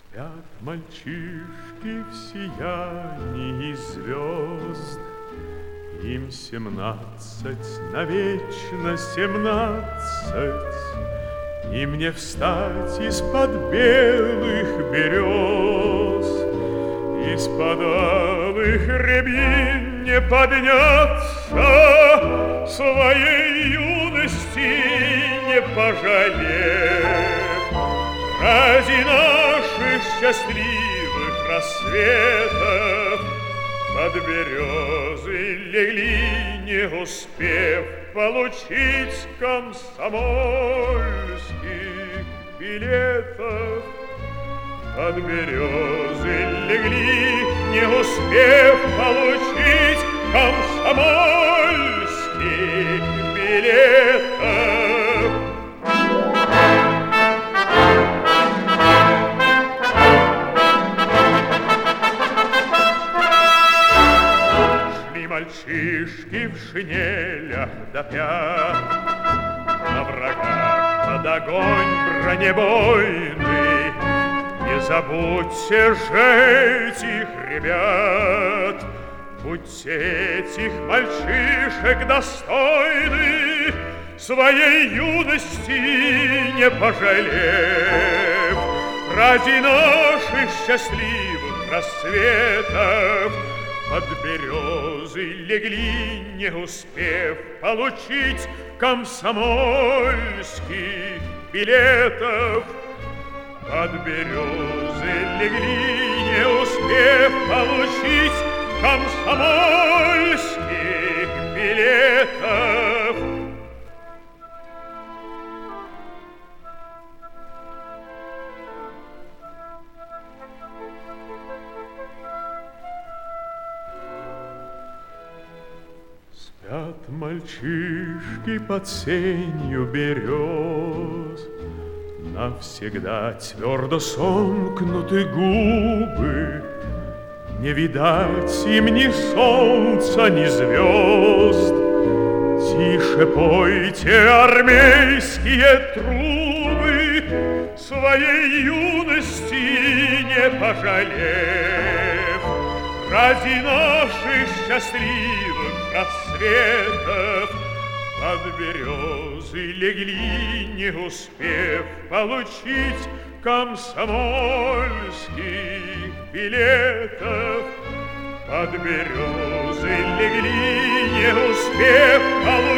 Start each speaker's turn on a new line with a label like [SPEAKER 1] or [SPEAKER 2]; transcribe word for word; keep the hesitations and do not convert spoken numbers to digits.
[SPEAKER 1] Спят мальчишки в сиянии звезд, им семнадцать, навечно семнадцать, и мне встать из-под белых берез, из-под алых рябин не подняться, своей юности не пожалев. Ради наших счастливых рассветов под березы легли, не успев получить комсомольских билетов. Под березы легли, не успев получить комсомольских билетов. Мальчишки в шинелях до пят, на врага под огонь бронебойный. Не забудьте же этих ребят, будьте этих мальчишек достойны, своей юности не пожалев. Ради наших счастливых рассветов под березы легли, не успев получить комсомольских билетов. Под березы легли, не успев получить комсомольских билетов. Спят мальчишки под сенью берез, навсегда твердо сомкнуты губы. Не видать им ни солнца, ни звезд. Тише пойте, армейские трубы, своей юности не пожалев. Ради наших счастливых рассветов под березы легли, не успев получить комсомольских билетов. Под березы легли, не успев получить